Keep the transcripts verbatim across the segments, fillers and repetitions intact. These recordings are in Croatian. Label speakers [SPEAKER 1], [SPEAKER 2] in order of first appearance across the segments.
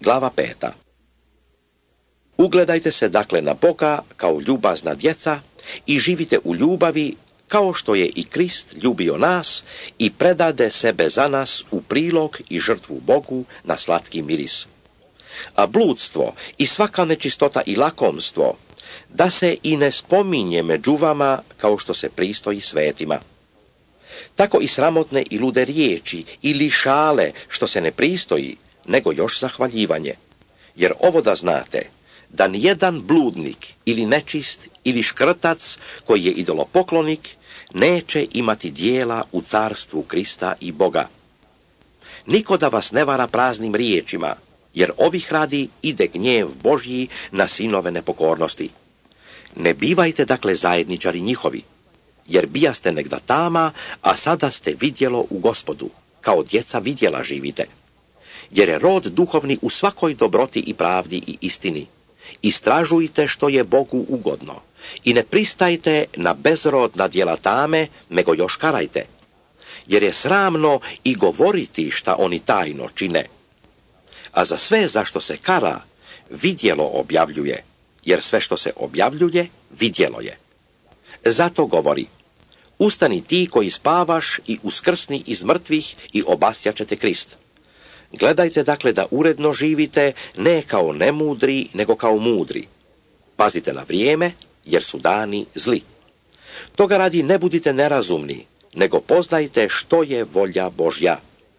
[SPEAKER 1] glava peta. Ugledajte se dakle na Boga kao ljubazna djeca i živite u ljubavi kao što je i Krist ljubio nas i predade sebe za nas u prilog i žrtvu Bogu na slatki miris. A bludstvo i svaka nečistota i lakomstvo da se i ne spominje među vama kao što se pristoji svetima. Tako i sramotne i lude riječi ili šale što se ne pristoji, nego još zahvaljivanje. Jer ovo da znate, da nijedan bludnik ili nečist ili škrtac koji je idolopoklonik neće imati dijela u carstvu Krista i Boga. Niko da vas ne vara praznim riječima, jer ovih radi ide gnjev Božji na sinove nepokornosti. Ne bivajte dakle zajedničari njihovi, jer bijaste negda tama, a sada ste vidjelo u Gospodu, kao djeca vidjela živite. Jer je rod duhovni u svakoj dobroti i pravdi i istini. Istražujte što je Bogu ugodno i ne pristajte na bezrodna djela tame, nego još karajte. Jer je sramno i govoriti šta oni tajno čine. A za sve zašto se kara, vidjelo objavljuje, jer sve što se objavljuje, vidjelo je. Zato govori, ustani ti koji spavaš i uskrsni iz mrtvih i obasjaćete Krist. Gledajte dakle da uredno živite, ne kao nemudri, nego kao mudri. Pazite na vrijeme, jer su dani zli. Toga radi ne budite nerazumni, nego poznajte što je volja Božja.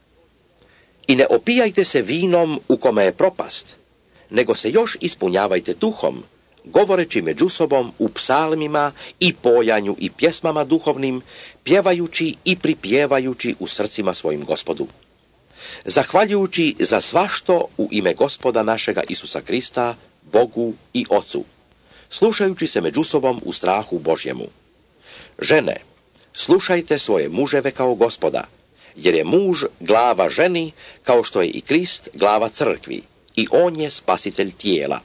[SPEAKER 1] I ne opijajte se vinom u kome je propast, nego se još ispunjavajte duhom, govoreći među sobom u psalmima i pojanju i pjesmama duhovnim, pjevajući i pripjevajući u srcima svojim Gospodu. Zahvaljujući za svašto u ime Gospoda našega Isusa Krista, Bogu i Ocu, slušajući se među sobom u strahu Božjemu. Žene, slušajte svoje muževe kao Gospoda, jer je muž glava ženi, kao što je i Krist glava crkvi, i on je spasitelj tijela.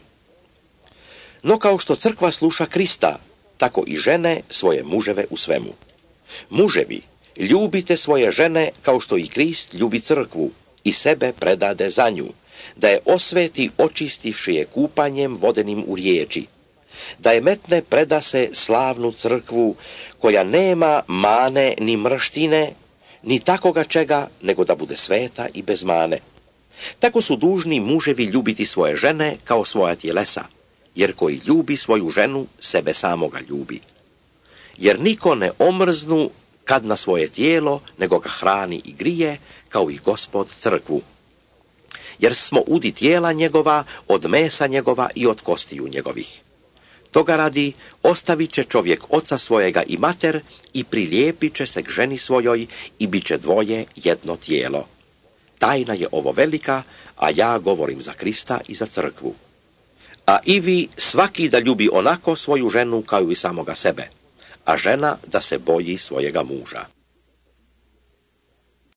[SPEAKER 1] No kao što crkva sluša Krista, tako i žene svoje muževe u svemu. Muževi, ljubite svoje žene kao što i Krist ljubi crkvu i sebe predade za nju, da je osveti očistivši je kupanjem vodenim u riječi, da je metne predase slavnu crkvu koja nema mane ni mrštine, ni takoga čega, nego da bude sveta i bez mane. Tako su dužni muževi ljubiti svoje žene kao svoja tjelesa, jer koji ljubi svoju ženu, sebe samoga ljubi. Jer niko ne omrznu kad na svoje tijelo, nego ga hrani i grije, kao i Gospod crkvu. Jer smo udi tijela njegova, od mesa njegova i od kostiju njegovih. Toga radi, ostavit će čovjek oca svojega i mater i prilijepit će se k ženi svojoj i bit će dvoje jedno tijelo. Tajna je ovo velika, a ja govorim za Krista i za crkvu. A i vi svaki da ljubi onako svoju ženu kao i samoga sebe, a žena da se boji svojega muža.